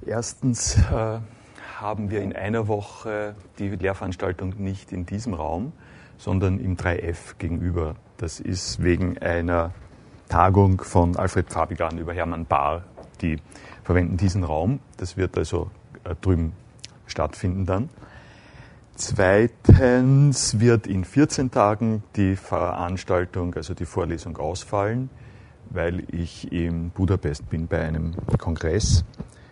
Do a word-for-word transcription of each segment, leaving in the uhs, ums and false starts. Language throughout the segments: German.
Erstens äh, haben wir in einer Woche die Lehrveranstaltung nicht in diesem Raum, sondern im drei F gegenüber. Das ist wegen einer Tagung von Alfred Fabigan über Hermann Bahr. Die verwenden diesen Raum. Das wird also äh, drüben stattfinden dann. Zweitens wird in vierzehn Tagen die Veranstaltung, also die Vorlesung ausfallen, weil ich in Budapest bin bei einem Kongress.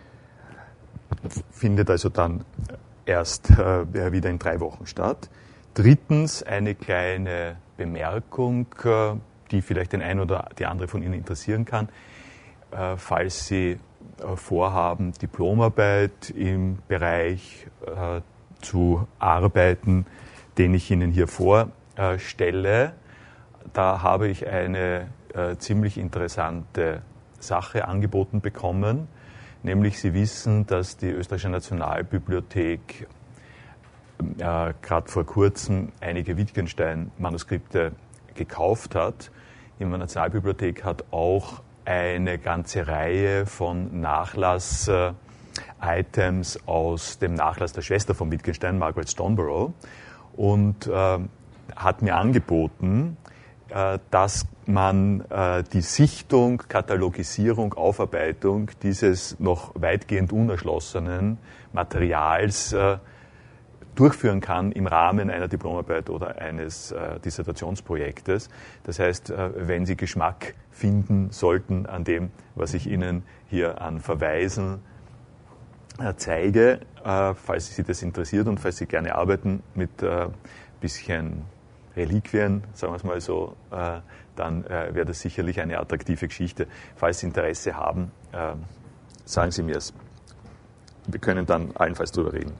Findet also dann erst äh, wieder in drei Wochen statt. Drittens eine kleine Bemerkung, äh, die vielleicht den einen oder die andere von Ihnen interessieren kann. Äh, falls Sie äh, vorhaben, Diplomarbeit im Bereich äh, zu arbeiten, den ich Ihnen hier vorstelle, da habe ich eine äh, ziemlich interessante Sache angeboten bekommen. Nämlich, Sie wissen, dass die Österreichische Nationalbibliothek äh, gerade vor kurzem einige Wittgenstein-Manuskripte gekauft hat. Die Nationalbibliothek hat auch eine ganze Reihe von Nachlass-Items aus dem Nachlass der Schwester von Wittgenstein, Margaret Stoneborough, und äh, hat mir angeboten, äh, dass man äh, die Sichtung, Katalogisierung, Aufarbeitung dieses noch weitgehend unerschlossenen Materials äh, durchführen kann im Rahmen einer Diplomarbeit oder eines äh, Dissertationsprojektes. Das heißt, äh, wenn Sie Geschmack finden sollten an dem, was ich Ihnen hier an Verweisen äh, zeige, äh, falls Sie das interessiert und falls Sie gerne arbeiten mit äh, bisschen Reliquien, sagen wir es mal so, äh, dann äh, wäre das sicherlich eine attraktive Geschichte. Falls Sie Interesse haben, äh, sagen Sie mir es. Wir können dann allenfalls drüber reden.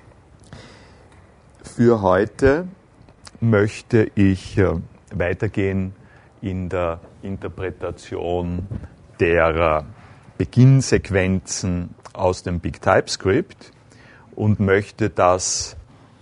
Für heute möchte ich äh, weitergehen in der Interpretation der Beginnsequenzen aus dem Big TypeScript und möchte das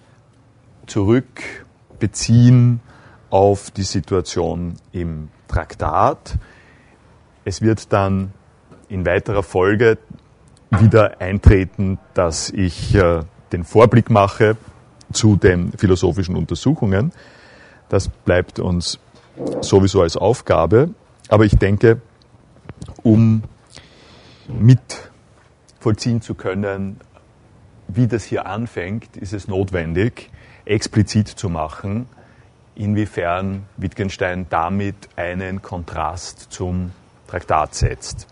zurückbeziehen auf die Situation im Traktat. Es wird dann in weiterer Folge wieder eintreten, dass ich äh, den Vorblick mache zu den philosophischen Untersuchungen. Das bleibt uns sowieso als Aufgabe. Aber ich denke, um mitvollziehen zu können, wie das hier anfängt, ist es notwendig, explizit zu machen, inwiefern Wittgenstein damit einen Kontrast zum Traktat setzt.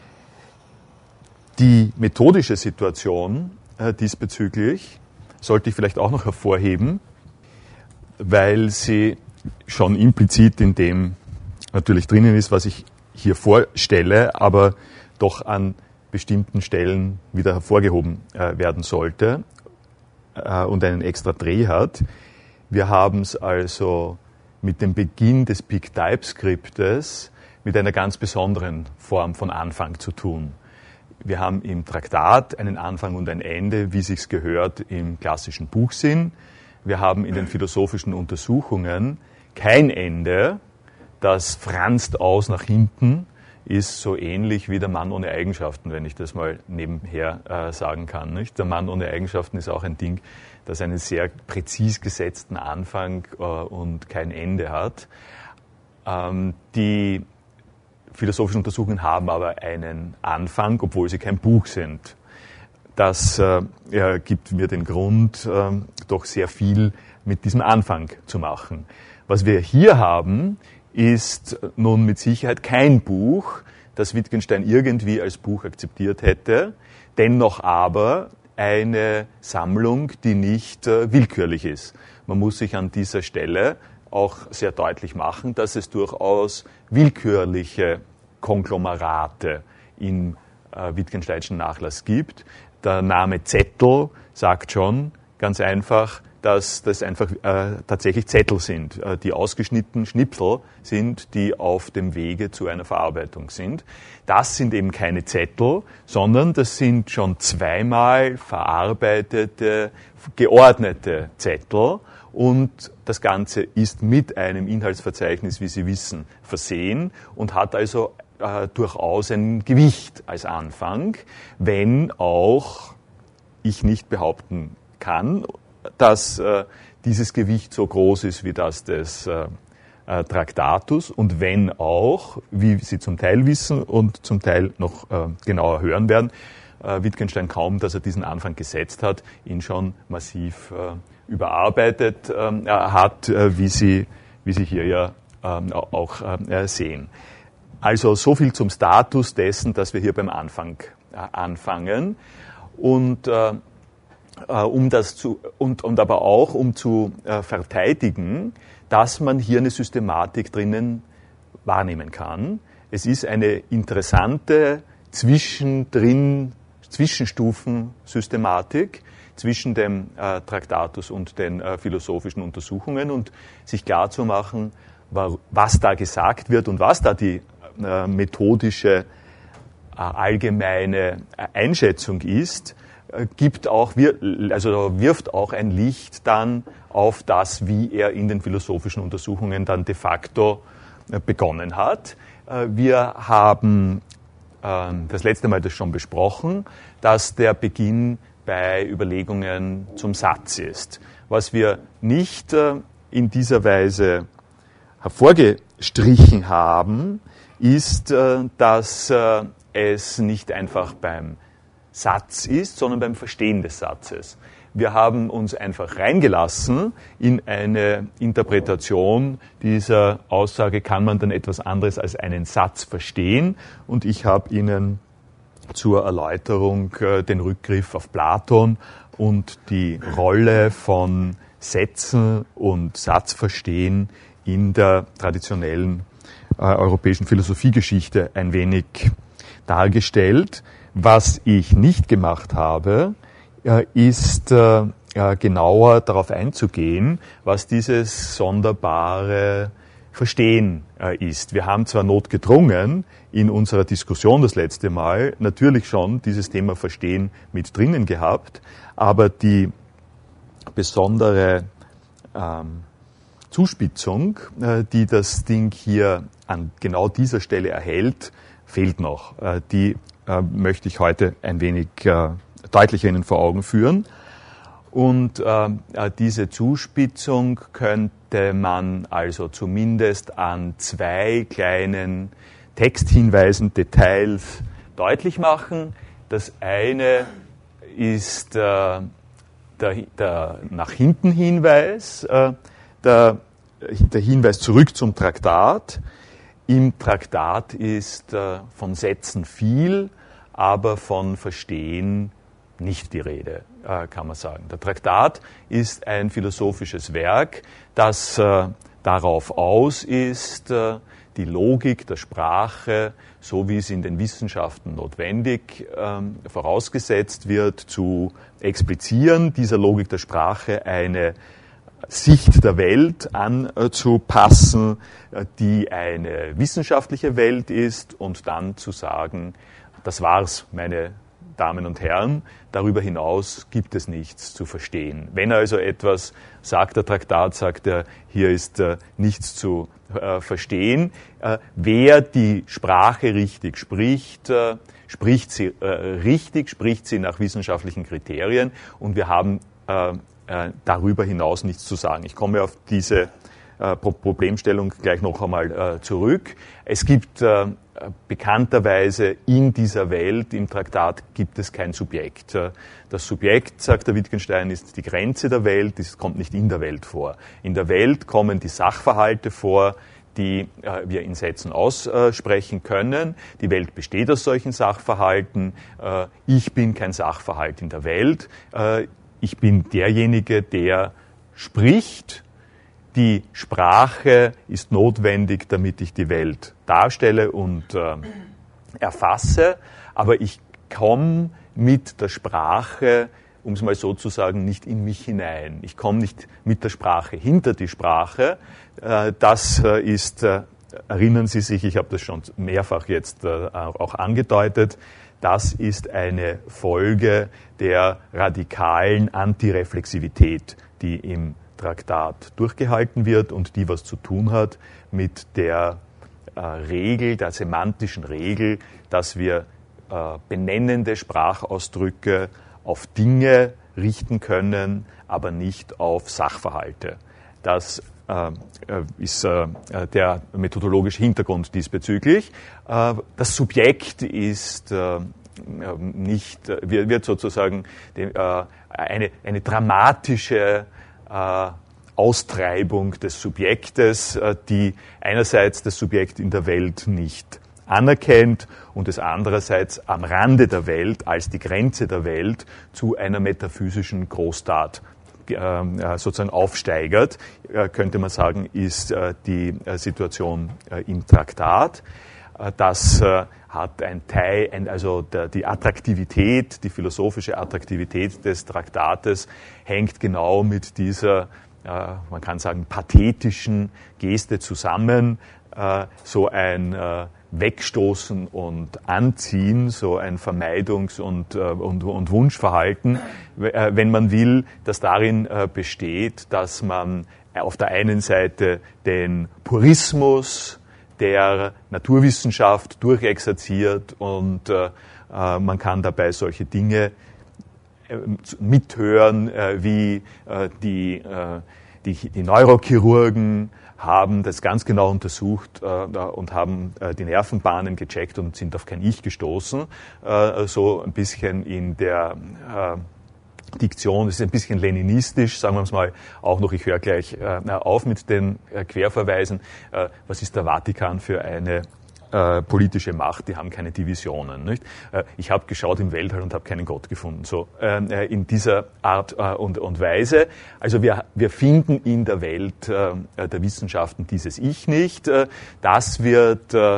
Die methodische Situation äh, diesbezüglich sollte ich vielleicht auch noch hervorheben, weil sie schon implizit in dem natürlich drinnen ist, was ich hier vorstelle, aber doch an bestimmten Stellen wieder hervorgehoben äh, werden sollte äh, und einen extra Dreh hat. Wir haben es also mit dem Beginn des Big TypeScriptes mit einer ganz besonderen Form von Anfang zu tun. Wir haben im Traktat einen Anfang und ein Ende, wie sich's gehört im klassischen Buchsinn. Wir haben in den philosophischen Untersuchungen kein Ende, das franzt aus nach hinten, ist so ähnlich wie der Mann ohne Eigenschaften, wenn ich das mal nebenher äh, sagen kann. Nicht? Der Mann ohne Eigenschaften ist auch ein Ding, das einen sehr präzis gesetzten Anfang äh, und kein Ende hat. Ähm, die philosophischen Untersuchungen haben aber einen Anfang, obwohl sie kein Buch sind. Das äh, ja, gibt mir den Grund, äh, doch sehr viel mit diesem Anfang zu machen. Was wir hier haben, ist nun mit Sicherheit kein Buch, das Wittgenstein irgendwie als Buch akzeptiert hätte, dennoch aber eine Sammlung, die nicht äh, willkürlich ist. Man muss sich an dieser Stelle auch sehr deutlich machen, dass es durchaus willkürliche Konglomerate im äh, Wittgensteinschen Nachlass gibt. Der Name Zettel sagt schon ganz einfach, dass das einfach äh, tatsächlich Zettel sind, äh, die ausgeschnitten Schnipsel sind, die auf dem Wege zu einer Verarbeitung sind. Das sind eben keine Zettel, sondern das sind schon zweimal verarbeitete, geordnete Zettel. Und das Ganze ist mit einem Inhaltsverzeichnis, wie Sie wissen, versehen und hat also äh, durchaus ein Gewicht als Anfang, wenn auch ich nicht behaupten kann, dass äh, dieses Gewicht so groß ist wie das des äh, äh, Traktatus und wenn auch, wie Sie zum Teil wissen und zum Teil noch äh, genauer hören werden, äh, Wittgenstein kaum, dass er diesen Anfang gesetzt hat, ihn schon massiv äh, überarbeitet äh, hat, äh, wie Sie, wie Sie hier ja äh, auch äh, sehen. Also so viel zum Status dessen, dass wir hier beim Anfang äh, anfangen und äh, um das zu, und, und aber auch um zu äh, verteidigen, dass man hier eine Systematik drinnen wahrnehmen kann. Es ist eine interessante Zwischendrin, Zwischenstufen-Systematik zwischen dem äh, Traktatus und den äh, philosophischen Untersuchungen und sich klarzumachen, was da gesagt wird und was da die äh, methodische, äh, allgemeine Einschätzung ist, gibt auch, also wirft auch ein Licht dann auf das, wie er in den philosophischen Untersuchungen dann de facto begonnen hat. Wir haben das letzte Mal das schon besprochen, dass der Beginn bei Überlegungen zum Satz ist. Was wir nicht in dieser Weise hervorgestrichen haben, ist, dass es nicht einfach beim Satz ist, sondern beim Verstehen des Satzes. Wir haben uns einfach reingelassen in eine Interpretation dieser Aussage, kann man dann etwas anderes als einen Satz verstehen? Und ich habe Ihnen zur Erläuterung äh, den Rückgriff auf Platon und die Rolle von Sätzen und Satzverstehen in der traditionellen äh, europäischen Philosophiegeschichte ein wenig dargestellt. Was ich nicht gemacht habe, ist genauer darauf einzugehen, was dieses sonderbare Verstehen ist. Wir haben zwar notgedrungen in unserer Diskussion das letzte Mal natürlich schon dieses Thema Verstehen mit drinnen gehabt, aber die besondere ähm, Zuspitzung, die das Ding hier an genau dieser Stelle erhält, fehlt noch. Die möchte ich heute ein wenig äh, deutlicher Ihnen vor Augen führen. Und äh, diese Zuspitzung könnte man also zumindest an zwei kleinen Texthinweisen, Details deutlich machen. Das eine ist äh, der, der nach hinten Hinweis, äh, der, der Hinweis zurück zum Traktat. Im Traktat ist äh, von Sätzen viel, aber von Verstehen nicht die Rede, äh, kann man sagen. Der Traktat ist ein philosophisches Werk, das äh, darauf aus ist, äh, die Logik der Sprache, so wie sie in den Wissenschaften notwendig äh, vorausgesetzt wird, zu explizieren, dieser Logik der Sprache eine Sicht der Welt anzupassen, die eine wissenschaftliche Welt ist und dann zu sagen, das war's, meine Damen und Herren, darüber hinaus gibt es nichts zu verstehen. Wenn er also etwas sagt, der Traktat sagt er, hier ist äh, nichts zu äh, verstehen. Äh, wer die Sprache richtig spricht, äh, spricht sie äh, richtig, spricht sie nach wissenschaftlichen Kriterien und wir haben äh, äh, darüber hinaus nichts zu sagen. Ich komme auf diese äh, Problemstellung gleich noch einmal äh, zurück. Es gibt äh, bekannterweise in dieser Welt, im Traktat, gibt es kein Subjekt. Das Subjekt, sagt der Wittgenstein, ist die Grenze der Welt, es kommt nicht in der Welt vor. In der Welt kommen die Sachverhalte vor, die äh, wir in Sätzen aussprechen können. Die Welt besteht aus solchen Sachverhalten. Äh, ich bin kein Sachverhalt in der Welt. Äh, ich bin derjenige, der spricht. Die Sprache ist notwendig, damit ich die Welt darstelle und äh, erfasse, aber ich komme mit der Sprache, um es mal so zu sagen, nicht in mich hinein. Ich komme nicht mit der Sprache hinter die Sprache. Äh, das äh, ist, äh, erinnern Sie sich, ich habe das schon mehrfach jetzt äh, auch angedeutet, das ist eine Folge der radikalen Antireflexivität, die im Traktat durchgehalten wird und die was zu tun hat mit der Regel, der semantischen Regel, dass wir äh, benennende Sprachausdrücke auf Dinge richten können, aber nicht auf Sachverhalte. Das äh, ist äh, der methodologische Hintergrund diesbezüglich. Äh, das Subjekt ist äh, nicht, wird sozusagen äh, eine, eine dramatische äh, Austreibung des Subjektes, äh, die einerseits das Subjekt in der Welt nicht anerkennt und es andererseits am Rande der Welt, als die Grenze der Welt, zu einer metaphysischen Großtat äh, sozusagen aufsteigert, äh, könnte man sagen, ist äh, die äh, Situation äh, im Traktat. Äh, das äh, hat ein Teil, ein, also der, die Attraktivität, die philosophische Attraktivität des Traktates hängt genau mit dieser, äh, man kann sagen, pathetischen Geste zusammen, äh, so ein äh, Wegstoßen und Anziehen, so ein Vermeidungs- und, äh, und, und Wunschverhalten, äh, wenn man will, das darin äh, besteht, dass man auf der einen Seite den Purismus der Naturwissenschaft durchexerziert und äh, äh, man kann dabei solche Dinge äh, mithören, äh, wie äh, die, äh, die, die Neurochirurgen haben das ganz genau untersucht äh, und haben äh, die Nervenbahnen gecheckt und sind auf kein Ich gestoßen. Äh, so ein bisschen in der äh, Diktion, das ist ein bisschen leninistisch, sagen wir es mal auch noch, ich höre gleich äh, auf mit den äh, Querverweisen. Äh, was ist der Vatikan für eine äh, politische Macht? Die haben keine Divisionen. Nicht? Äh, ich habe geschaut im Weltall und habe keinen Gott gefunden. So äh, in dieser Art äh, und, und Weise. Also wir, wir finden in der Welt äh, der Wissenschaften dieses Ich nicht. Äh, das wird äh,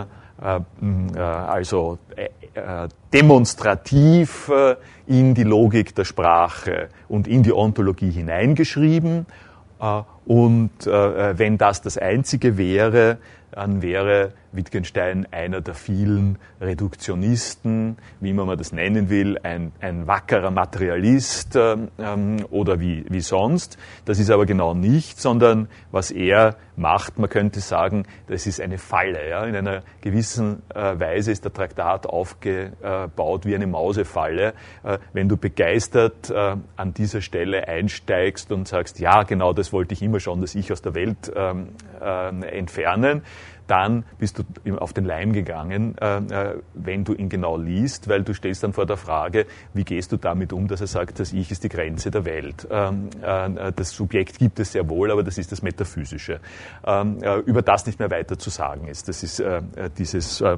äh, also äh, äh, demonstrativ äh, in die Logik der Sprache und in die Ontologie hineingeschrieben. Äh, und äh, wenn das das Einzige wäre, dann wäre Wittgenstein einer der vielen Reduktionisten, wie man das nennen will, ein, ein wackerer Materialist ähm, oder wie, wie sonst. Das ist aber genau nicht, sondern was er macht, man könnte sagen, das ist eine Falle. Ja? In einer gewissen äh, Weise ist der Traktat aufgebaut wie eine Mausefalle. Äh, wenn du begeistert äh, an dieser Stelle einsteigst und sagst, ja, genau das wollte ich immer schon, das Ich aus der Welt ähm, äh, entfernen, dann bist du auf den Leim gegangen, äh, wenn du ihn genau liest, weil du stehst dann vor der Frage, wie gehst du damit um, dass er sagt, das Ich ist die Grenze der Welt. Ähm, äh, das Subjekt gibt es sehr wohl, aber das ist das Metaphysische, ähm, äh, über das nicht mehr weiter zu sagen ist. Das ist äh, dieses, äh,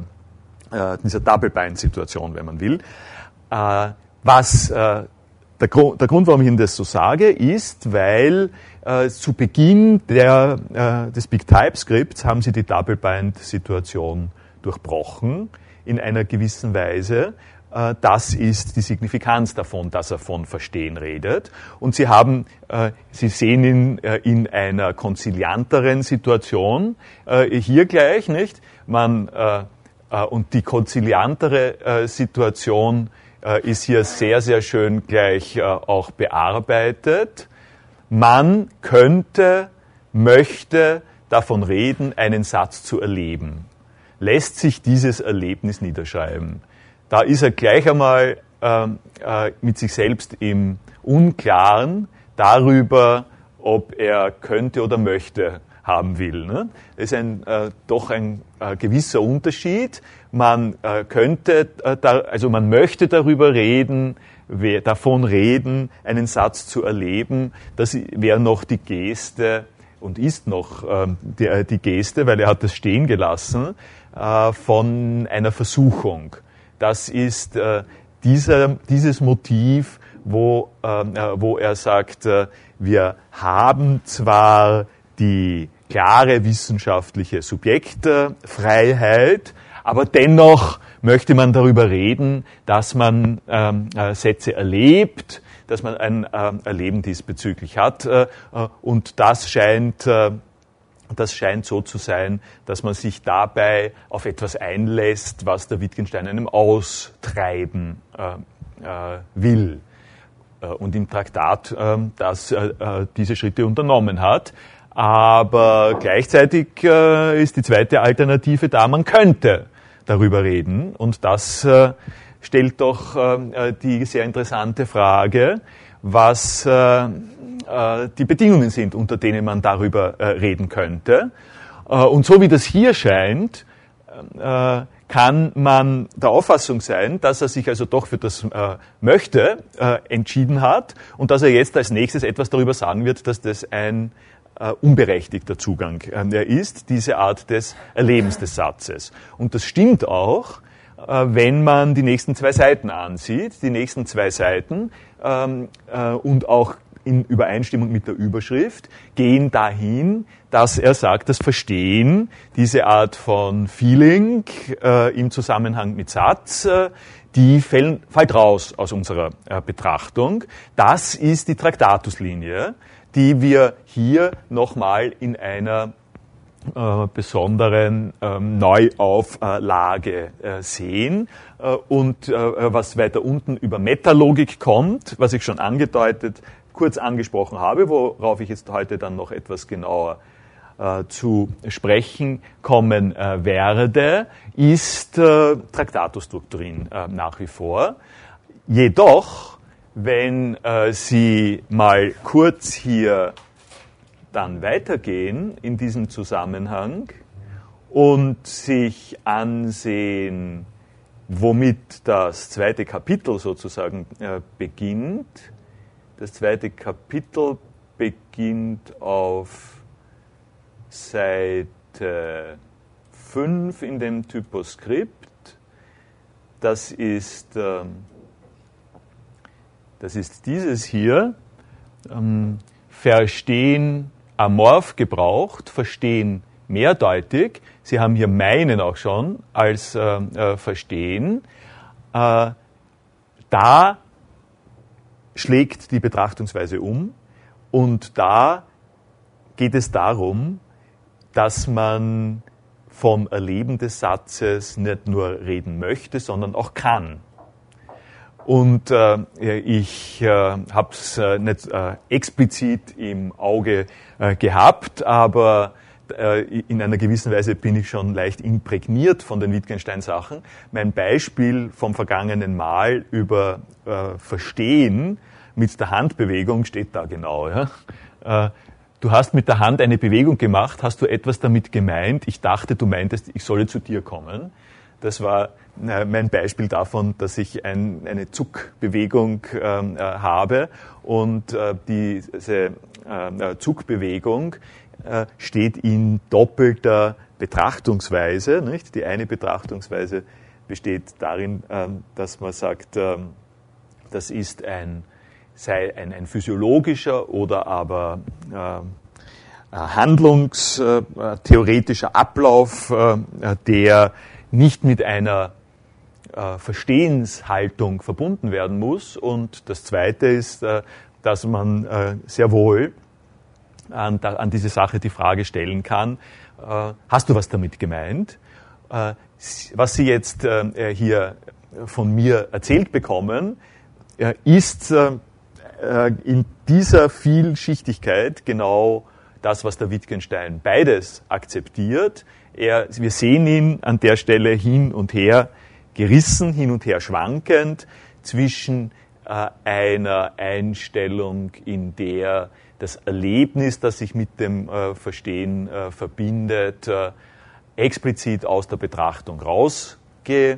diese Double-Bind-Situation, wenn man will. Äh, was äh, der, Grund, der Grund, warum ich Ihnen das so sage, ist, weil äh, zu Beginn der, äh, des Big TypeScripts haben Sie die Double-Bind-Situation durchbrochen in einer gewissen Weise. Äh, das ist die Signifikanz davon, dass er von Verstehen redet. Und Sie haben, äh, Sie sehen ihn äh, in einer konzilianteren Situation, äh, hier gleich, nicht? Man, äh, äh, und die konziliantere äh, Situation ist hier sehr, sehr schön gleich äh, auch bearbeitet. Man könnte, möchte davon reden, einen Satz zu erleben. Lässt sich dieses Erlebnis niederschreiben? Da ist er gleich einmal äh, äh, mit sich selbst im Unklaren darüber, ob er könnte oder möchte haben will. Ne? Das ist ein, äh, doch ein äh, gewisser Unterschied. Man äh, könnte, äh, da, also man möchte darüber reden, wer, davon reden, einen Satz zu erleben. Das wäre noch die Geste und ist noch äh, die, die Geste, weil er hat das stehen gelassen, äh, von einer Versuchung. Das ist äh, dieser, dieses Motiv, wo, äh, wo er sagt, äh, wir haben zwar die klare wissenschaftliche Subjektfreiheit, aber dennoch möchte man darüber reden, dass man ähm, äh, Sätze erlebt, dass man ein äh, Erleben diesbezüglich hat. Äh, und das scheint, äh, das scheint so zu sein, dass man sich dabei auf etwas einlässt, was der Wittgenstein einem austreiben äh, äh, will. Äh, und im Traktat äh, das, äh, diese Schritte unternommen hat. Aber gleichzeitig äh, ist die zweite Alternative da, man könnte darüber reden. Und das äh, stellt doch äh, die sehr interessante Frage, was äh, äh, die Bedingungen sind, unter denen man darüber äh, reden könnte. Äh, und so wie das hier scheint, äh, kann man der Auffassung sein, dass er sich also doch für das äh, Möchte äh, entschieden hat und dass er jetzt als nächstes etwas darüber sagen wird, dass das ein äh, unberechtigter Zugang äh, ist, diese Art des Erlebens des Satzes. Und das stimmt auch, äh, wenn man die nächsten zwei Seiten ansieht. Die nächsten zwei Seiten ähm, äh, und auch in Übereinstimmung mit der Überschrift gehen dahin, dass er sagt, das Verstehen, diese Art von Feeling äh, im Zusammenhang mit Satz, äh, die fällt, fällt raus aus unserer äh, Betrachtung. Das ist die Traktatuslinie, die wir hier nochmal in einer äh, besonderen äh, Neuauflage äh, sehen. Äh, und äh, was weiter unten über Metalogik kommt, was ich schon angedeutet kurz angesprochen habe, worauf ich jetzt heute dann noch etwas genauer äh, zu sprechen kommen äh, werde, ist äh, Traktatusdoktrin äh, nach wie vor. Jedoch, wenn äh, Sie mal kurz hier dann weitergehen in diesem Zusammenhang und sich ansehen, womit das zweite Kapitel sozusagen äh, beginnt. Das zweite Kapitel beginnt auf Seite fünf in dem Typoskript. Das ist, ähm, das ist dieses hier. Ähm, Verstehen amorph gebraucht, Verstehen mehrdeutig. Sie haben hier meinen auch schon als äh, äh, Verstehen. Äh, da schlägt die Betrachtungsweise um und da geht es darum, dass man vom Erleben des Satzes nicht nur reden möchte, sondern auch kann. Und äh, ich äh, habe es äh, nicht äh, explizit im Auge äh, gehabt, aber äh, in einer gewissen Weise bin ich schon leicht imprägniert von den Wittgenstein-Sachen. Mein Beispiel vom vergangenen Mal über äh, Verstehen mit der Handbewegung steht da genau. Ja? Äh, du hast mit der Hand eine Bewegung gemacht, hast du etwas damit gemeint? Ich dachte, du meintest, ich solle zu dir kommen. Das war äh, mein Beispiel davon, dass ich ein, eine Zuckbewegung ähm, äh, habe und äh, diese äh, Zuckbewegung äh, steht in doppelter Betrachtungsweise. Nicht? Die eine Betrachtungsweise besteht darin, äh, dass man sagt, äh, das ist ein, sei ein, ein physiologischer oder aber äh, handlungstheoretischer Ablauf, äh, der nicht mit einer äh, Verstehenshaltung verbunden werden muss. Und das Zweite ist, äh, dass man äh, sehr wohl an, da, an diese Sache die Frage stellen kann, äh, hast du was damit gemeint? Äh, was Sie jetzt äh, hier von mir erzählt bekommen, äh, ist äh, in dieser Vielschichtigkeit genau das, was der Wittgenstein beides akzeptiert. Er, wir sehen ihn an der Stelle hin und her gerissen, hin und her schwankend zwischen äh, einer Einstellung, in der das Erlebnis, das sich mit dem äh, Verstehen äh, verbindet, äh, explizit aus der Betrachtung rausgeschaltet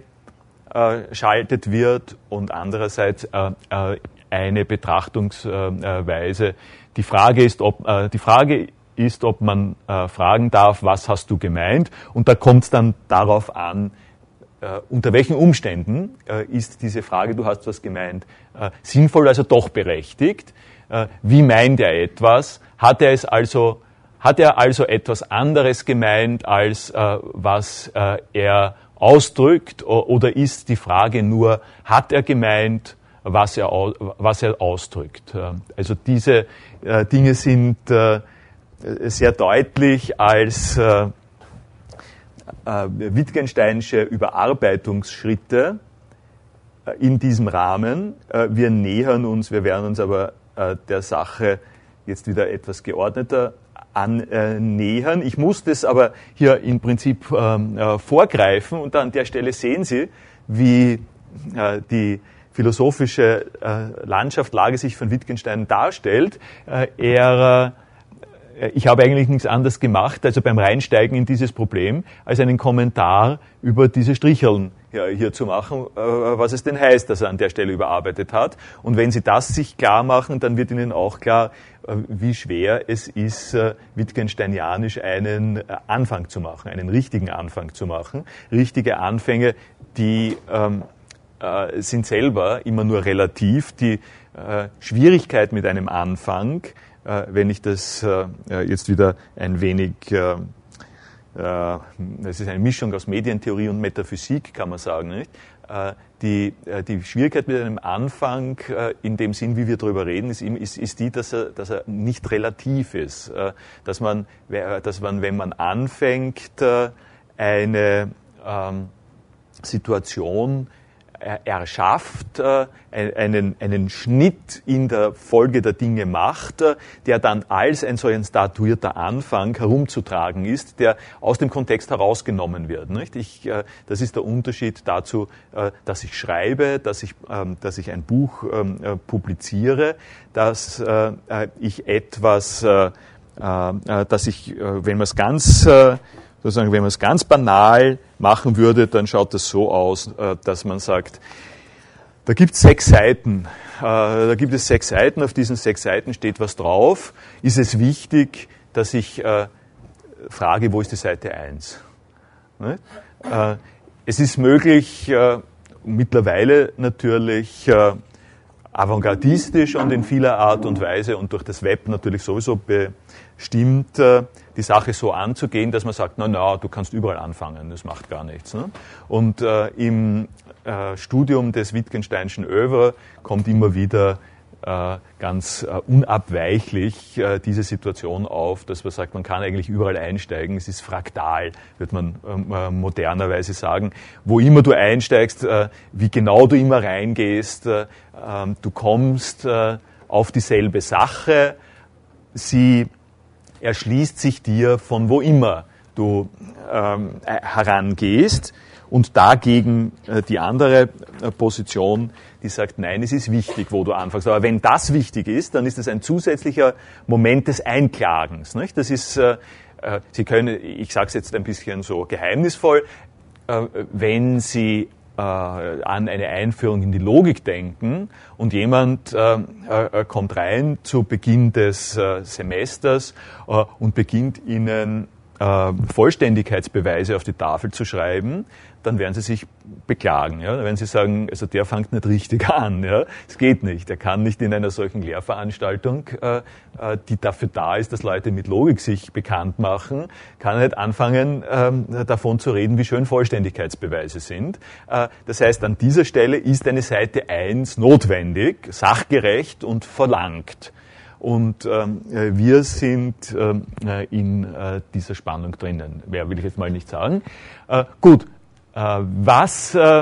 wird und andererseits äh, äh, eine Betrachtungsweise. Die Frage ist, ob, äh, die Frage ist, ob man äh, fragen darf, was hast du gemeint? Und da kommt es dann darauf an, äh, unter welchen Umständen äh, ist diese Frage, du hast was gemeint, äh, sinnvoll, also doch berechtigt. Äh, wie meint er etwas? Hat er es also, hat er also etwas anderes gemeint, als äh, was äh, er ausdrückt? Oder ist die Frage nur, hat er gemeint, was er, was er ausdrückt? Also diese äh, Dinge sind äh, sehr deutlich als äh, äh, Wittgensteinsche Überarbeitungsschritte äh, in diesem Rahmen. Äh, wir nähern uns, wir werden uns aber äh, der Sache jetzt wieder etwas geordneter annähern. Ich muss das aber hier im Prinzip ähm, äh, vorgreifen und an der Stelle sehen Sie, wie äh, die philosophische äh, Landschaft, Lage sich von Wittgenstein darstellt. Äh, er, äh, ich habe eigentlich nichts anderes gemacht, also beim Reinsteigen in dieses Problem, als einen Kommentar über diese Stricheln hier, hier zu machen, äh, was es denn heißt, dass er an der Stelle überarbeitet hat. Und wenn Sie das sich klar machen, dann wird Ihnen auch klar, äh, wie schwer es ist, äh, wittgensteinianisch einen äh, Anfang zu machen, einen richtigen Anfang zu machen. Richtige Anfänge, die ähm, äh, sind selber immer nur relativ. Die äh, Schwierigkeit mit einem Anfang, äh, wenn ich das äh, jetzt wieder ein wenig, äh, äh, es ist eine Mischung aus Medientheorie und Metaphysik, kann man sagen, nicht? Äh, die, äh, die Schwierigkeit mit einem Anfang, äh, in dem Sinn, wie wir darüber reden, ist, ist, ist die, dass er, dass er nicht relativ ist. Äh, dass man, dass man, wenn man anfängt, äh, eine ähm, Situation erschafft, äh, einen, einen Schnitt in der Folge der Dinge macht, äh, der dann als ein so ein statuierter Anfang herumzutragen ist, der aus dem Kontext herausgenommen wird. Nicht? Ich, äh, das ist der Unterschied dazu, äh, dass ich schreibe, dass ich, ähm, dass ich ein Buch ähm, äh, publiziere, dass äh, ich etwas, äh, äh, dass ich, äh, wenn man es ganz äh, Sozusagen, wenn man es ganz banal machen würde, dann schaut das so aus, dass man sagt, da gibt es sechs Seiten, da gibt es sechs Seiten, auf diesen sechs Seiten steht was drauf. Ist es wichtig, dass ich frage, wo ist die Seite eins? Es ist möglich, mittlerweile natürlich avantgardistisch und in vieler Art und Weise und durch das Web natürlich sowieso bestimmt, die Sache so anzugehen, dass man sagt, na na, du kannst überall anfangen, das macht gar nichts. Ne? Und äh, im äh, Studium des Wittgensteinschen Œuvre kommt immer wieder äh, ganz äh, unabweichlich äh, diese Situation auf, dass man sagt, man kann eigentlich überall einsteigen, es ist fraktal, wird man äh, modernerweise sagen. Wo immer du einsteigst, äh, wie genau du immer reingehst, äh, äh, du kommst äh, auf dieselbe Sache, sie erschließt sich dir von wo immer du ähm, herangehst und dagegen äh, die andere äh, Position, die sagt, nein, es ist wichtig, wo du anfängst. Aber wenn das wichtig ist, dann ist es ein zusätzlicher Moment des Einklagens. Nicht? Das ist, äh, äh, Sie können, ich sage es jetzt ein bisschen so geheimnisvoll, äh, wenn Sie äh, an eine Einführung in die Logik denken und jemand äh, äh, kommt rein zu Beginn des äh, Semesters äh, und beginnt Ihnen äh, Vollständigkeitsbeweise auf die Tafel zu schreiben, dann werden Sie sich beklagen. Ja? Wenn Sie sagen, also der fängt nicht richtig an. Ja? Es geht nicht. Er kann nicht in einer solchen Lehrveranstaltung, äh, äh, die dafür da ist, dass Leute mit Logik sich bekannt machen, kann nicht anfangen, äh, davon zu reden, wie schön Vollständigkeitsbeweise sind. Äh, das heißt, an dieser Stelle ist eine Seite eins notwendig, sachgerecht und verlangt. Und ähm, wir sind ähm, in äh, dieser Spannung drinnen. Mehr will ich jetzt mal nicht sagen. Äh, gut. Was äh,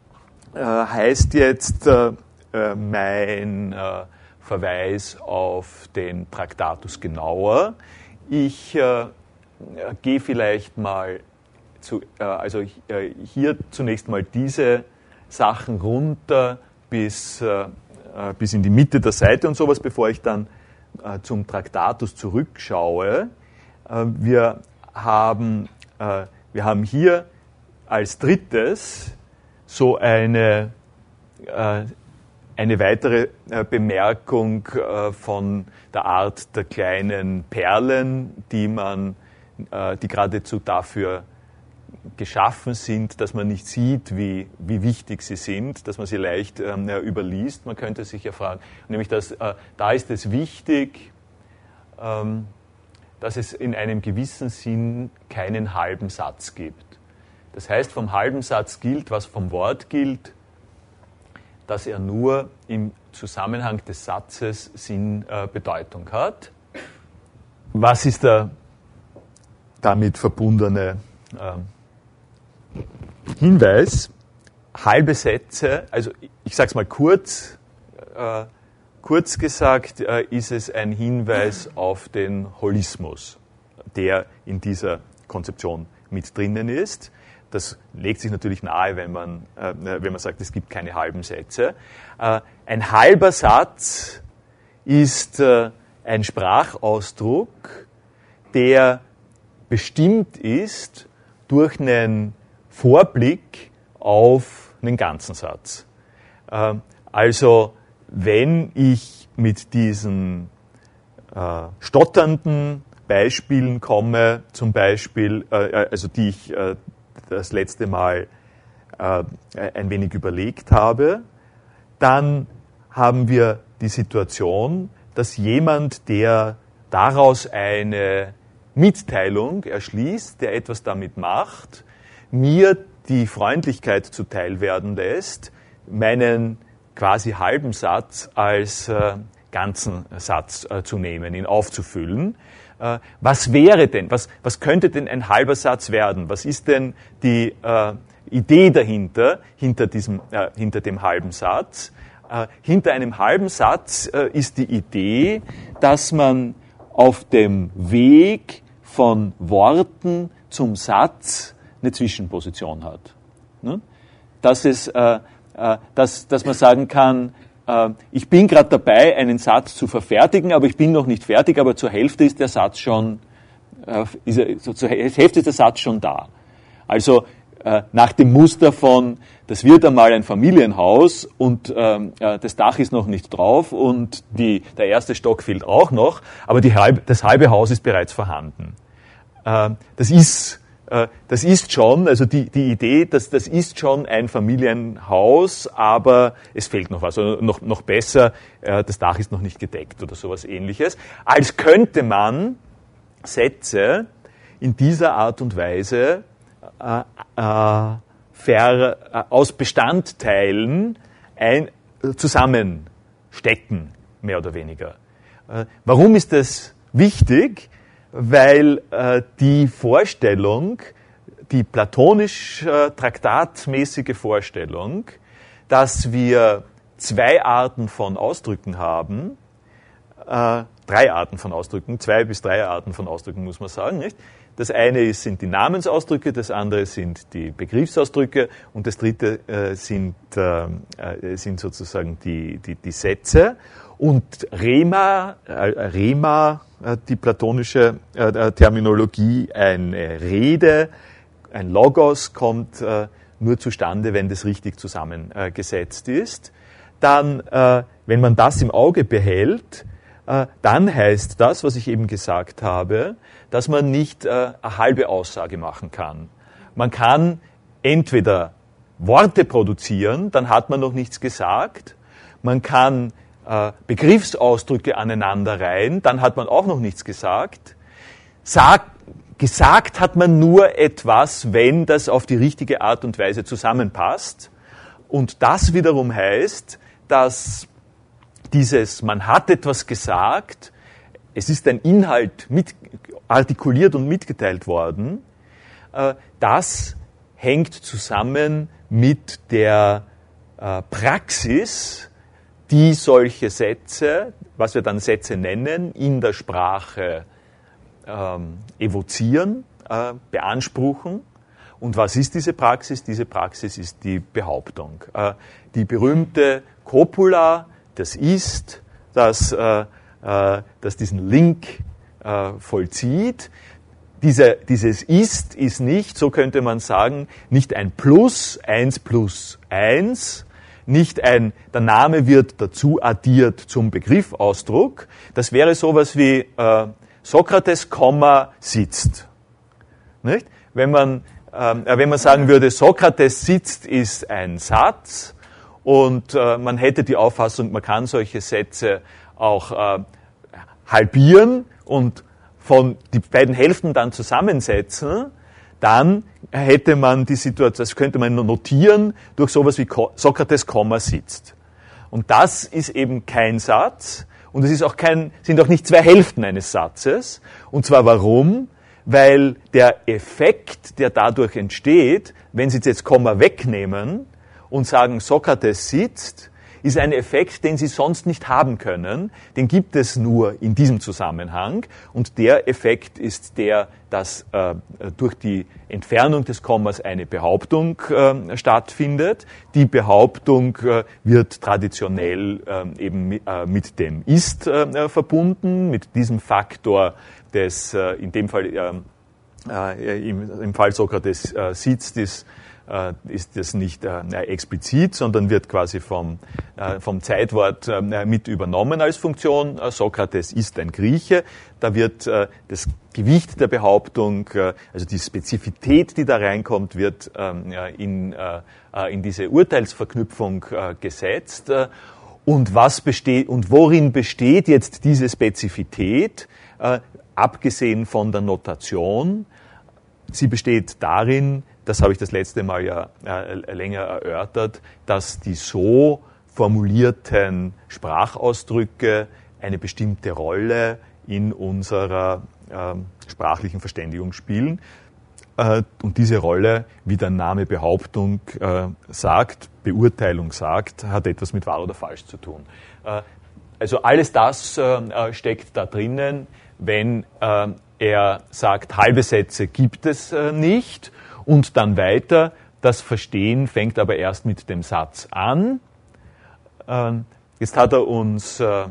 heißt jetzt äh, mein äh, Verweis auf den Tractatus genauer? Ich äh, gehe vielleicht mal zu, äh, also äh, hier zunächst mal diese Sachen runter bis, äh, bis in die Mitte der Seite und sowas, bevor ich dann äh, zum Tractatus zurückschaue. Äh, wir haben, äh, wir haben hier als drittes so eine, äh, eine weitere äh, Bemerkung äh, von der Art der kleinen Perlen, die man, äh, die geradezu dafür geschaffen sind, dass man nicht sieht, wie, wie wichtig sie sind, dass man sie leicht ähm, ja, überliest. Man könnte sich ja fragen, nämlich dass, äh, da ist es wichtig, ähm, dass es in einem gewissen Sinn keinen halben Satz gibt. Das heißt, vom halben Satz gilt, was vom Wort gilt, dass er nur im Zusammenhang des Satzes Sinn, äh, Bedeutung hat. Was ist der damit verbundene äh, Hinweis? Halbe Sätze, also ich sage es mal kurz, äh, kurz gesagt äh, ist es ein Hinweis auf den Holismus, der in dieser Konzeption mit drinnen ist. Das legt sich natürlich nahe, wenn man, äh, wenn man sagt, es gibt keine halben Sätze. Äh, ein halber Satz ist äh, ein Sprachausdruck, der bestimmt ist durch einen Vorblick auf einen ganzen Satz. Äh, also wenn ich mit diesen äh, stotternden Beispielen komme, zum Beispiel, äh, also die ich äh, das letzte Mal äh, ein wenig überlegt habe, dann haben wir die Situation, dass jemand, der daraus eine Mitteilung erschließt, der etwas damit macht, mir die Freundlichkeit zuteil werden lässt, meinen quasi halben Satz als äh, ganzen Satz äh, zu nehmen, ihn aufzufüllen. Äh, was wäre denn, was, was könnte denn ein halber Satz werden? Was ist denn die äh, Idee dahinter, hinter, diesem, äh, hinter dem halben Satz? Äh, hinter einem halben Satz äh, ist die Idee, dass man auf dem Weg von Worten zum Satz eine Zwischenposition hat. Ne? Dass, es, äh, äh, dass, dass man sagen kann, äh, ich bin gerade dabei, einen Satz zu verfertigen, aber ich bin noch nicht fertig, aber zur Hälfte ist der Satz schon, äh, ist er, so, zur Hälfte ist der Satz schon da. Also äh, nach dem Muster von, das wird einmal ein Familienhaus und ähm, äh, das Dach ist noch nicht drauf und die, der erste Stock fehlt auch noch, aber die halbe, das halbe Haus ist bereits vorhanden. Äh, das ist äh, das ist schon, also die, die Idee, dass das ist schon ein Familienhaus, aber es fehlt noch was, also noch, noch besser, äh, das Dach ist noch nicht gedeckt oder sowas Ähnliches. Als könnte man Sätze in dieser Art und Weise äh, äh, ver, äh, aus Bestandteilen ein, äh, zusammenstecken, mehr oder weniger. Äh, warum ist das wichtig? Weil äh, die Vorstellung, die platonisch-traktatmäßige äh, Vorstellung, dass wir zwei Arten von Ausdrücken haben, äh, drei Arten von Ausdrücken, zwei bis drei Arten von Ausdrücken muss man sagen, nicht? Das eine ist, sind die Namensausdrücke, das andere sind die Begriffsausdrücke und das dritte äh, sind, äh, sind sozusagen die, die, die Sätze. Und Rema, äh, Rema, äh, die platonische äh, Terminologie, eine Rede, ein Logos kommt äh, nur zustande, wenn das richtig zusammengesetzt äh, ist. Dann, äh, wenn man das im Auge behält, äh, dann heißt das, was ich eben gesagt habe, dass man nicht äh, eine halbe Aussage machen kann. Man kann entweder Worte produzieren, dann hat man noch nichts gesagt. Man kann äh, Begriffsausdrücke aneinanderreihen, dann hat man auch noch nichts gesagt. Sag, gesagt hat man nur etwas, wenn das auf die richtige Art und Weise zusammenpasst. Und das wiederum heißt, dass dieses, man hat etwas gesagt, es ist ein Inhalt mit, artikuliert und mitgeteilt worden, äh, das hängt zusammen mit der äh, Praxis, die solche Sätze, was wir dann Sätze nennen, in der Sprache ähm, evozieren, äh, beanspruchen. Und was ist diese Praxis? Diese Praxis ist die Behauptung. Äh, die berühmte Copula, das ist, das, äh, äh, das diesen Link äh, vollzieht. Diese, dieses ist, ist nicht, so könnte man sagen, nicht ein Plus, eins plus eins, nicht ein, der Name wird dazu addiert zum Begriffausdruck. Das wäre sowas wie äh, Sokrates, Komma, sitzt. Nicht? Wenn man, äh, wenn man sagen würde, Sokrates sitzt ist ein Satz und äh, man hätte die Auffassung, man kann solche Sätze auch äh, halbieren und von die beiden Hälften dann zusammensetzen, dann hätte man die Situation, das könnte man notieren durch sowas wie Sokrates, Komma, sitzt. Und das ist eben kein Satz und es ist auch kein, sind auch nicht zwei Hälften eines Satzes. Und zwar warum? Weil der Effekt, der dadurch entsteht, wenn Sie jetzt Komma wegnehmen und sagen, Sokrates sitzt, ist ein Effekt, den Sie sonst nicht haben können. Den gibt es nur in diesem Zusammenhang. Und der Effekt ist der, dass äh, durch die Entfernung des Kommas eine Behauptung äh, stattfindet. Die Behauptung äh, wird traditionell äh, eben mit, äh, mit dem Ist äh, verbunden, mit diesem Faktor des, äh, in dem Fall, äh, äh, im, im Fall Sokrates äh, sitzt, ist, äh, ist das nicht äh, explizit, sondern wird quasi vom, äh, vom Zeitwort äh, mit übernommen als Funktion. Äh, Sokrates ist ein Grieche. Da wird äh, das Gewicht der Behauptung, äh, also die Spezifität, die da reinkommt, wird äh, in, äh, in diese Urteilsverknüpfung äh, gesetzt. Äh, und was besteht, und worin besteht jetzt diese Spezifität, äh, abgesehen von der Notation? Sie besteht darin, das habe ich das letzte Mal ja äh, länger erörtert, dass die so formulierten Sprachausdrücke eine bestimmte Rolle in unserer äh, sprachlichen Verständigung spielen. Äh, und diese Rolle, wie der Name Behauptung äh, sagt, Beurteilung sagt, hat etwas mit wahr oder falsch zu tun. Äh, also alles das äh, steckt da drinnen, wenn äh, er sagt, halbe Sätze gibt es äh, nicht. Und dann weiter, das Verstehen fängt aber erst mit dem Satz an. Ähm, jetzt hat er uns äh,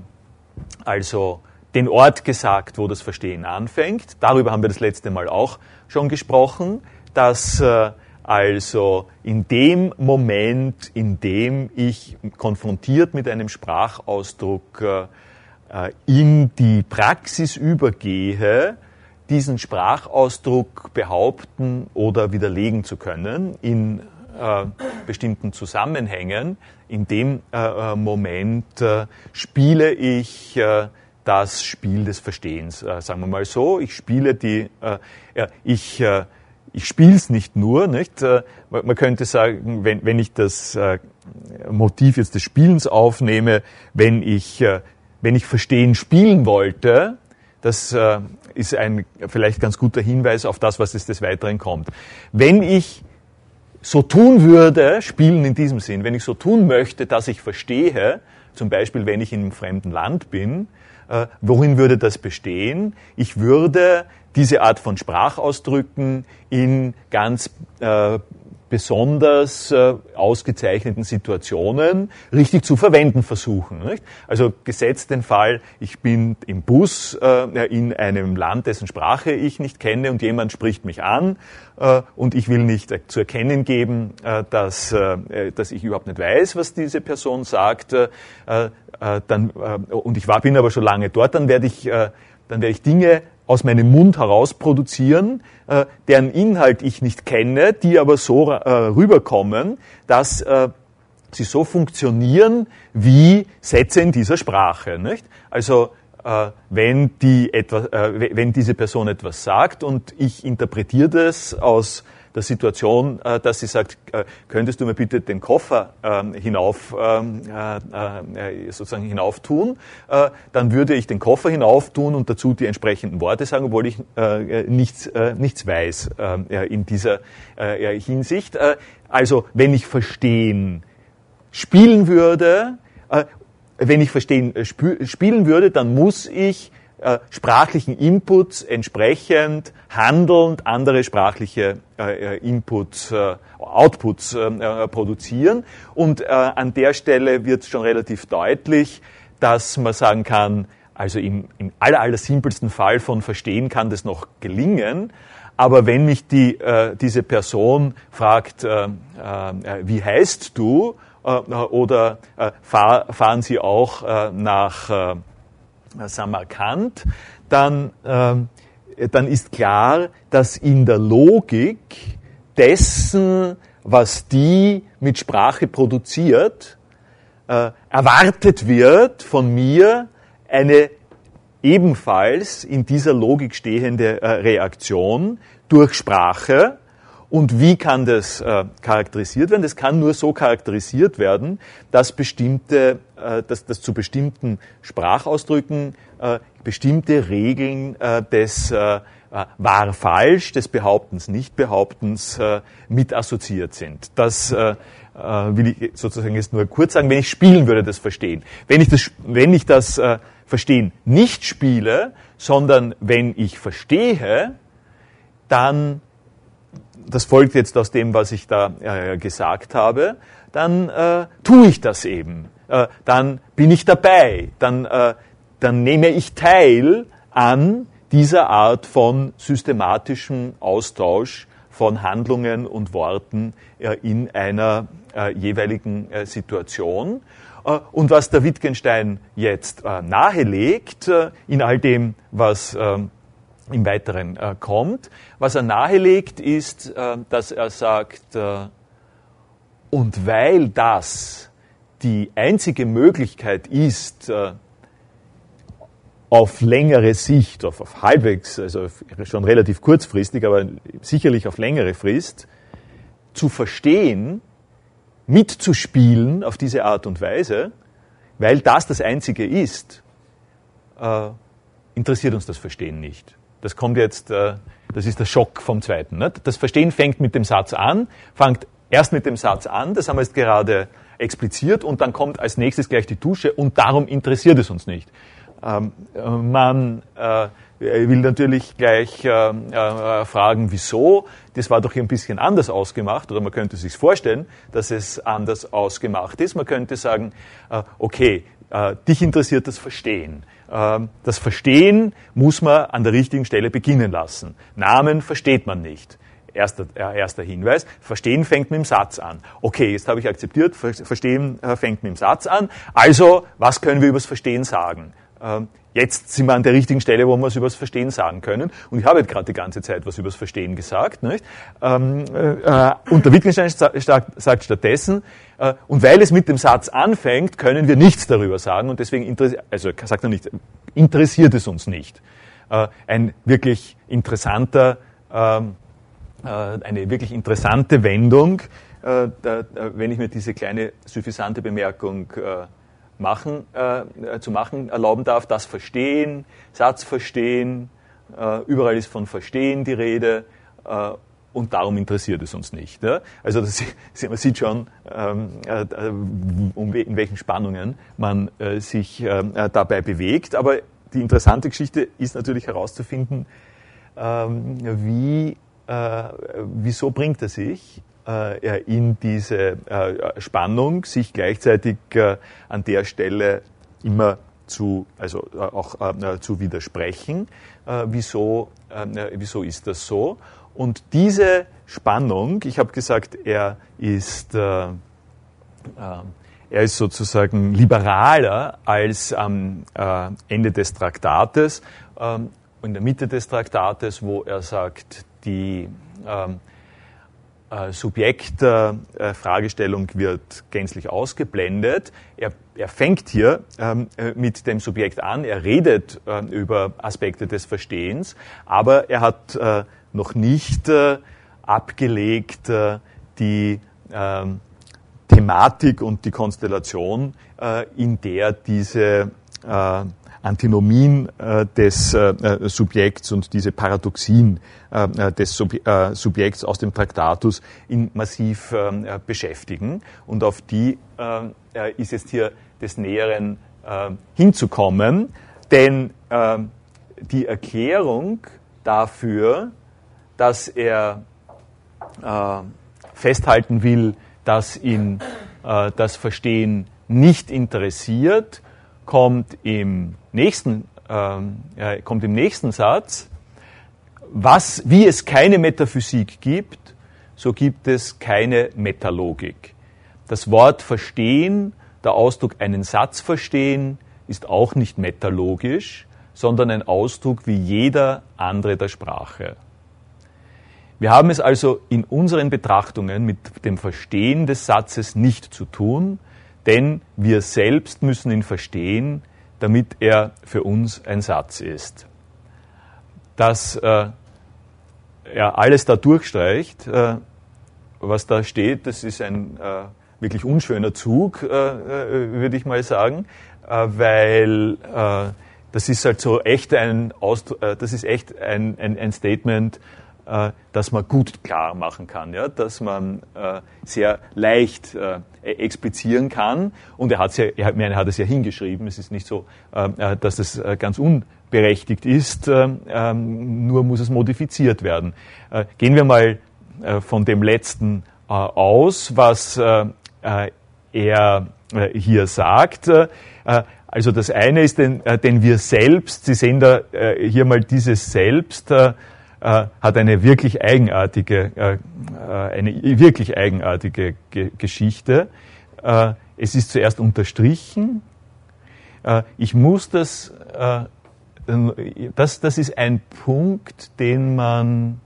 also den Ort gesagt, wo das Verstehen anfängt. Darüber haben wir das letzte Mal auch schon gesprochen, dass äh, also in dem Moment, in dem ich konfrontiert mit einem Sprachausdruck äh, in die Praxis übergehe, diesen Sprachausdruck behaupten oder widerlegen zu können in äh, bestimmten Zusammenhängen. In dem äh, Moment äh, spiele ich äh, das Spiel des Verstehens, äh, sagen wir mal so. Ich spiele die, äh, ja, ich, äh, ich spiele es nicht nur, nicht? Äh, man könnte sagen, wenn, wenn ich das äh, Motiv jetzt des Spielens aufnehme, wenn ich, äh, wenn ich Verstehen spielen wollte, das äh, ist ein vielleicht ganz guter Hinweis auf das, was es des Weiteren kommt. Wenn ich so tun würde, spielen in diesem Sinn, wenn ich so tun möchte, dass ich verstehe, zum Beispiel wenn ich in einem fremden Land bin, äh, worin würde das bestehen? Ich würde diese Art von Sprachausdrücken in ganz äh, besonders äh, ausgezeichneten Situationen richtig zu verwenden versuchen. Nicht? Also gesetzt den Fall, ich bin im Bus äh, in einem Land, dessen Sprache ich nicht kenne und jemand spricht mich an äh, und ich will nicht äh, zu erkennen geben, äh, dass, äh, dass ich überhaupt nicht weiß, was diese Person sagt. Äh, äh, dann, äh, und ich war, bin aber schon lange dort, dann werde ich, äh, dann werde ich Dinge aus meinem Mund heraus produzieren, äh, deren Inhalt ich nicht kenne, die aber so äh, rüberkommen, dass äh, sie so funktionieren wie Sätze in dieser Sprache. Nicht? Also äh, wenn, die etwas, äh, wenn diese Person etwas sagt und ich interpretiere das aus der Situation, äh, dass sie sagt, äh, könntest du mir bitte den Koffer äh, hinauf, äh, äh, sozusagen hinauf tun, äh, dann würde ich den Koffer hinauf tun und dazu die entsprechenden Worte sagen, obwohl ich äh, nichts, äh, nichts weiß äh, in dieser äh, Hinsicht. Äh, also wenn ich Verstehen spielen würde, äh, wenn ich Verstehen äh, sp- spielen würde, dann muss ich Äh, sprachlichen Inputs entsprechend handelnd andere sprachliche äh, Inputs, äh, Outputs äh, produzieren. Und äh, an der Stelle wird schon relativ deutlich, dass man sagen kann, also im, im aller, aller simpelsten Fall von Verstehen kann das noch gelingen. Aber wenn mich die, äh, diese Person fragt, äh, äh, wie heißt du? Äh, oder äh, fahr, fahren Sie auch äh, nach äh, Samarkand, dann, äh, dann ist klar, dass in der Logik dessen, was die mit Sprache produziert, äh, erwartet wird von mir eine ebenfalls in dieser Logik stehende äh, Reaktion durch Sprache. Und wie kann das äh, charakterisiert werden? Das kann nur so charakterisiert werden, dass bestimmte, äh, dass, dass zu bestimmten Sprachausdrücken äh, bestimmte Regeln äh, des, äh, äh, wahr-falsch, des Behauptens, Nicht-Behauptens äh, mit assoziiert sind. Das äh, äh, will ich sozusagen jetzt nur kurz sagen, wenn ich spielen würde, das Verstehen. Wenn ich das, wenn ich das äh, Verstehen nicht spiele, sondern wenn ich verstehe, dann, das folgt jetzt aus dem, was ich da äh, gesagt habe, dann äh, tue ich das eben. Äh, dann bin ich dabei. Dann, äh, dann nehme ich teil an dieser Art von systematischem Austausch von Handlungen und Worten äh, in einer äh, jeweiligen äh, Situation. Äh, und was der Wittgenstein jetzt äh, nahelegt, äh, in all dem, was äh, im Weiteren äh, kommt, was er nahelegt, ist, äh, dass er sagt, äh, und weil das die einzige Möglichkeit ist, äh, auf längere Sicht, auf, auf halbwegs, also schon relativ kurzfristig, aber sicherlich auf längere Frist, zu verstehen, mitzuspielen auf diese Art und Weise, weil das das Einzige ist, äh, interessiert uns das Verstehen nicht. Das kommt jetzt, äh, das ist der Schock vom Zweiten. Ne? Das Verstehen fängt mit dem Satz an, fängt erst mit dem Satz an, das haben wir jetzt gerade expliziert, und dann kommt als nächstes gleich die Dusche, und darum interessiert es uns nicht. Ähm, man äh, will natürlich gleich äh, äh, fragen, wieso? Das war doch hier ein bisschen anders ausgemacht, oder man könnte sich vorstellen, dass es anders ausgemacht ist. Man könnte sagen, äh, okay, äh, dich interessiert das Verstehen. Äh, das Verstehen muss man an der richtigen Stelle beginnen lassen. Namen versteht man nicht. Erster, äh, erster Hinweis, Verstehen fängt mit dem Satz an. Okay, jetzt habe ich akzeptiert, Verstehen äh, fängt mit dem Satz an. Also, was können wir über das Verstehen sagen? Ähm, jetzt sind wir an der richtigen Stelle, wo wir was über das Verstehen sagen können. Und ich habe jetzt gerade die ganze Zeit was über das Verstehen gesagt. Nicht? Ähm, äh, und der Wittgenstein sagt stattdessen, äh, und weil es mit dem Satz anfängt, können wir nichts darüber sagen. Und deswegen, interessiert, also sagt er nicht, interessiert es uns nicht. Äh, ein wirklich interessanter, ähm, eine wirklich interessante Wendung, äh, da, wenn ich mir diese kleine suffisante Bemerkung äh, machen, äh, zu machen erlauben darf. Das Verstehen, Satzverstehen, äh, überall ist von Verstehen die Rede, äh, und darum interessiert es uns nicht. Ja? Also das, man sieht schon, ähm, äh, um, in welchen Spannungen man äh, sich äh, dabei bewegt. Aber die interessante Geschichte ist natürlich herauszufinden, ähm, wie Äh, wieso bringt er sich äh, in diese äh, Spannung, sich gleichzeitig äh, an der Stelle immer zu, also äh, auch äh, zu widersprechen? Äh, wieso, äh, wieso ist das so? Und diese Spannung, ich habe gesagt, er ist, äh, äh, er ist sozusagen liberaler als am äh, Ende des Traktates, äh, in der Mitte des Traktates, wo er sagt, die ähm, äh, Subjektfragestellung äh, wird gänzlich ausgeblendet. Er, er fängt hier ähm, mit dem Subjekt an, er redet äh, über Aspekte des Verstehens, aber er hat äh, noch nicht äh, abgelegt äh, die äh, Thematik und die Konstellation, äh, in der diese äh, Antinomien äh, des äh, Subjekts und diese Paradoxien äh, des Sub äh, Subjekts aus dem Traktatus ihn massiv äh, beschäftigen. Und auf die äh, ist jetzt hier des Näheren äh, hinzukommen, denn äh, die Erklärung dafür, dass er äh, festhalten will, dass ihn äh, das Verstehen nicht interessiert, kommt im nächsten, ähm, ja, kommt im nächsten Satz. Was, wie es keine Metaphysik gibt, so gibt es keine Metalogik. Das Wort verstehen, der Ausdruck einen Satz verstehen, ist auch nicht metalogisch, sondern ein Ausdruck wie jeder andere der Sprache. Wir haben es also in unseren Betrachtungen mit dem Verstehen des Satzes nicht zu tun, denn wir selbst müssen ihn verstehen, damit er für uns ein Satz ist. Dass äh, er alles da durchstreicht, äh, was da steht, das ist ein äh, wirklich unschöner Zug, äh, äh, würde ich mal sagen, äh, weil äh, das ist halt so echt ein, Ausdruck, äh, das ist echt ein, ein, ein Statement, äh, das man gut klar machen kann, ja, dass man äh, sehr leicht äh, explizieren kann. Und er, hat's ja, er, hat, er hat es ja hingeschrieben. Es ist nicht so, äh, dass es äh, ganz unberechtigt ist, äh, äh, nur muss es modifiziert werden. Äh, gehen wir mal äh, von dem letzten äh, aus, was äh, äh, er äh, hier sagt. Äh, also das eine ist, den, äh, den wir selbst, Sie sehen da äh, hier mal dieses Selbst, äh, äh, hat eine wirklich eigenartige, äh, eine wirklich eigenartige Ge- Geschichte. Äh, es ist zuerst unterstrichen. Äh, ich muss das, äh, das, das ist ein Punkt, den man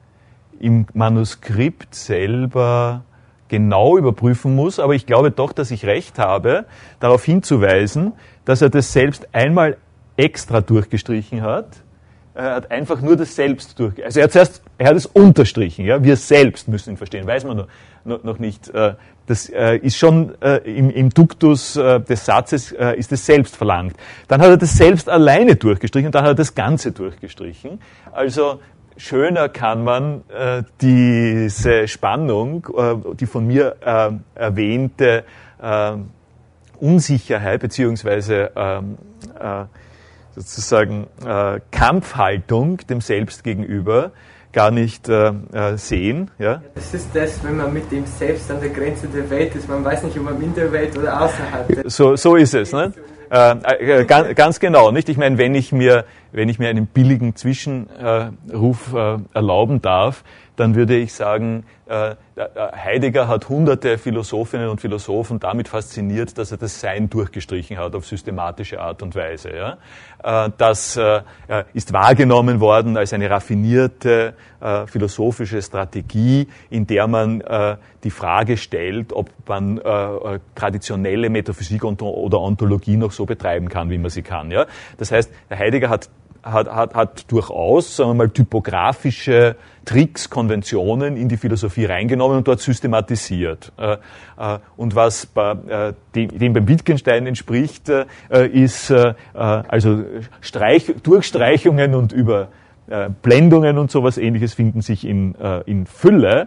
im Manuskript selber genau überprüfen muss, aber ich glaube doch, dass ich recht habe, darauf hinzuweisen, dass er das selbst einmal extra durchgestrichen hat. Er hat einfach nur das Selbst durch. Also er hat zuerst, er hat es unterstrichen. Ja, wir selbst müssen ihn verstehen. Weiß man noch, noch nicht. Das ist schon im, im Duktus des Satzes ist es selbst verlangt. Dann hat er das Selbst alleine durchgestrichen und dann hat er das Ganze durchgestrichen. Also schöner kann man äh, diese Spannung, äh, die von mir äh, erwähnte äh, Unsicherheit beziehungsweise ähm, äh, sozusagen äh, Kampfhaltung dem Selbst gegenüber gar nicht äh, äh, sehen. Ja? Das ist das, wenn man mit dem Selbst an der Grenze der Welt ist. Man weiß nicht, ob man in der Welt oder außerhalb. So, so ist es. Ne? Äh, äh, ganz, ganz genau, nicht? Ich meine, wenn ich mir, wenn ich mir einen billigen Zwischenruf äh, erlauben darf, dann würde ich sagen, äh, Heidegger hat hunderte Philosophinnen und Philosophen damit fasziniert, dass er das Sein durchgestrichen hat auf systematische Art und Weise. Ja? Äh, das äh, ist wahrgenommen worden als eine raffinierte äh, philosophische Strategie, in der man äh, die Frage stellt, ob man äh, traditionelle Metaphysik oder Ontologie noch so betreiben kann, wie man sie kann. Ja? Das heißt, der Heidegger hat Hat, hat, hat durchaus, sagen wir mal, typografische Tricks, Konventionen in die Philosophie reingenommen und dort systematisiert. Äh, äh, und was bei, äh, dem, dem beim Wittgenstein entspricht, äh, ist äh, also Streich, Durchstreichungen und Überblendungen und sowas Ähnliches finden sich in, äh, in Fülle,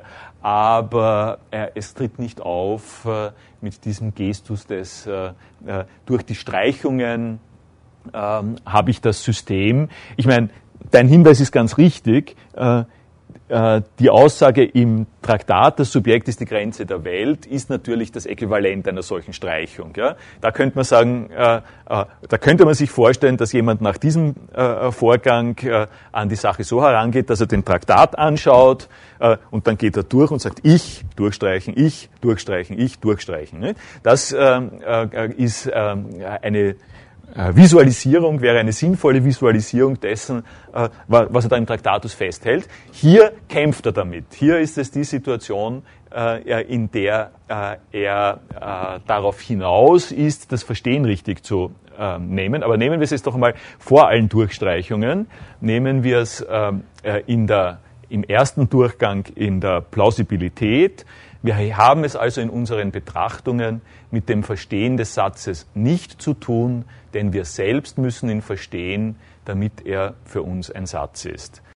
aber äh, es tritt nicht auf äh, mit diesem Gestus des äh, durch die Streichungen Ähm, habe ich das System. Ich meine, dein Hinweis ist ganz richtig. Äh, äh, die Aussage im Traktat, das Subjekt ist die Grenze der Welt, ist natürlich das Äquivalent einer solchen Streichung. Ja? Da könnte man sagen, äh, äh, da könnte man sich vorstellen, dass jemand nach diesem äh, Vorgang äh, an die Sache so herangeht, dass er den Traktat anschaut äh, und dann geht er durch und sagt, ich durchstreichen, ich durchstreichen, ich durchstreichen. Ne? Das äh, äh, ist äh, eine Visualisierung, wäre eine sinnvolle Visualisierung dessen, was er da im Traktatus festhält. Hier kämpft er damit. Hier ist es die Situation, in der er darauf hinaus ist, das Verstehen richtig zu nehmen. Aber nehmen wir es jetzt doch einmal vor allen Durchstreichungen. Nehmen wir es in der, im ersten Durchgang in der Plausibilität. Wir haben es also in unseren Betrachtungen mit dem Verstehen des Satzes nicht zu tun, denn wir selbst müssen ihn verstehen, damit er für uns ein Satz ist.